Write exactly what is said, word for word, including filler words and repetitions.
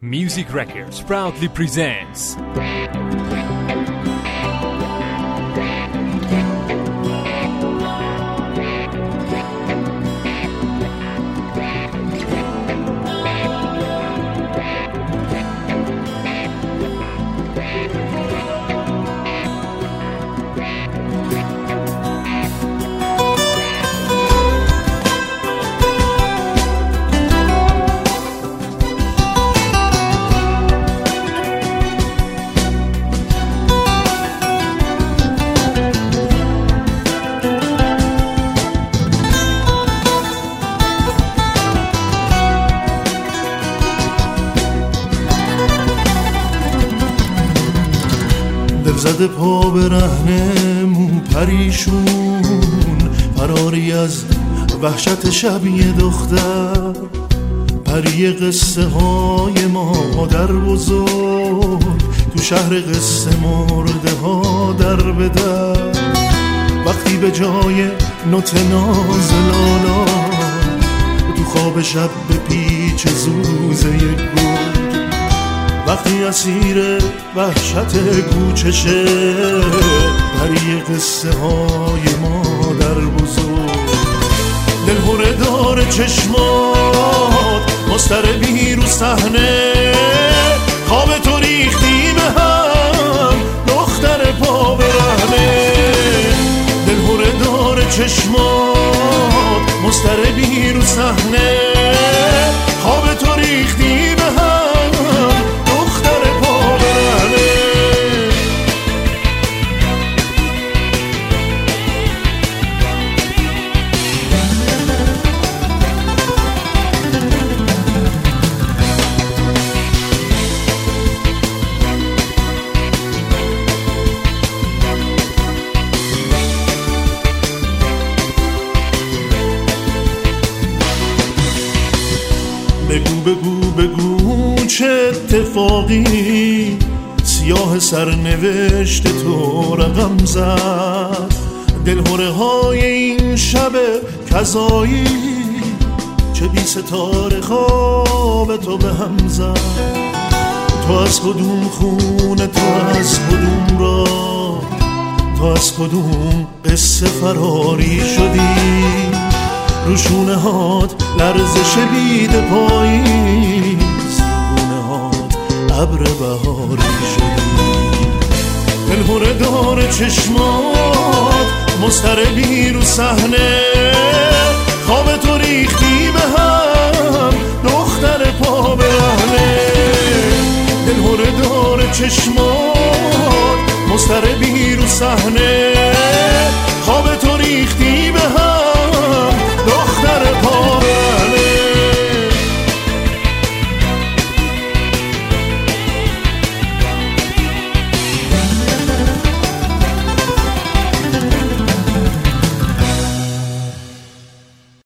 Music Records proudly presents دل زده پا به رهن مو پریشون، فراری از وحشت شب یه دختر، پری قصه های مادر بزرگ تو شهر قصه مرده ها در به در. وقتی به جای نوت ناز لالا تو خواب شب به پیچ زوزه گل، وقتی اسیر وحشت گوچشه پری قصه های مادر بزرگ. دلهوره داره چشمات مضطربی رو صحنه، خواب تو ریختی به هم دختر پا برهنه. دلهوره داره چشمات مضطربی رو صحنه، خواب تو ریختی به هم بگو بگو بگو چه اتفاقی سیاه سرنوشت تو رقم زد. دلهوره های این شب کذایی چه بی ستاره خواب تو به هم زد. تو از کدوم خونه، تو از کدوم راه، تو از کدوم قصه فراری شدی. روشونه هات لرزش بید پاییز، گونه هات ابر بهاری شدی. دلهوره داره چشمات مضطربی رو صحنه، خواب تو ریختی به هم دختر پا برهنه. دلهوره داره چشمات مضطربی رو صحنه،